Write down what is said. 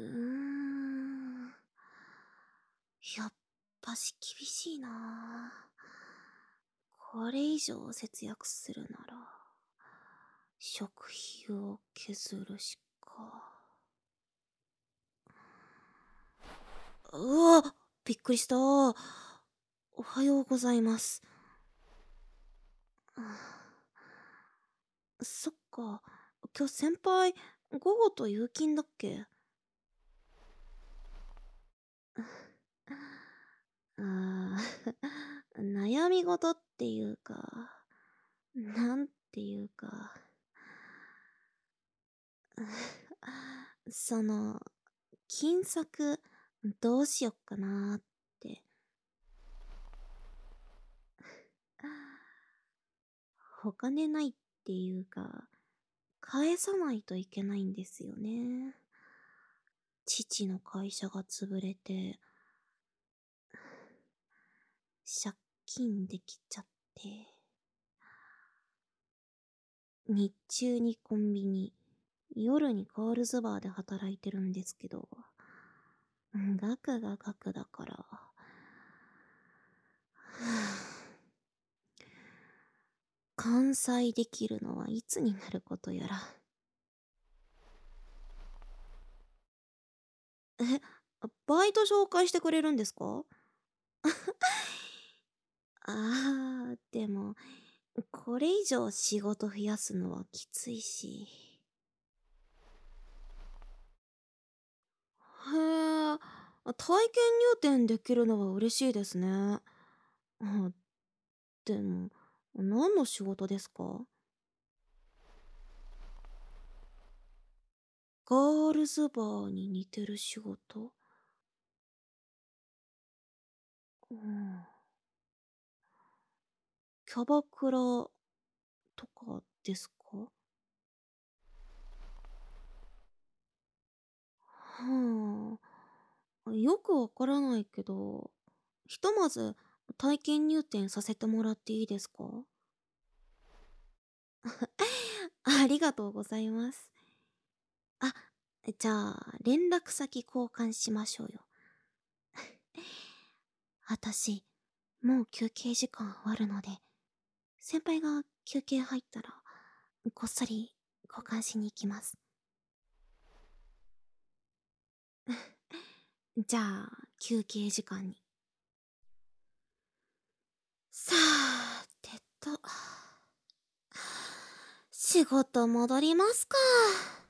ん。やっぱし厳しいな。これ以上節約するなら、食費を削るしか。うわ、びっくりした。おはようございます。そっか。今日先輩、午後と夕勤だっけ？あー悩み事っていうか、なんていうか、その、金策、どうしよっかなーって。お金ないっていうか、返さないといけないんですよね。父の会社が潰れて、借金できちゃって、日中にコンビニ、夜にガールズバーで働いてるんですけど、額が額だから、完済できるのはいつになることやら。え、バイト紹介してくれるんですか？でも、これ以上仕事増やすのはきついし。へえ、体験入店できるのは嬉しいですね。あ、でも、何の仕事ですか？ガールズバーに似てる仕事？うん、キャバクラとかですか？はあ、よくわからないけど、ひとまず体験入店させてもらっていいですか？ありがとうございます。あ、じゃあ、連絡先交換しましょうよ。私、もう休憩時間終わるので、先輩が休憩入ったら、こっそり交換しに行きます。じゃあ、休憩時間に。さーてと、仕事戻りますか。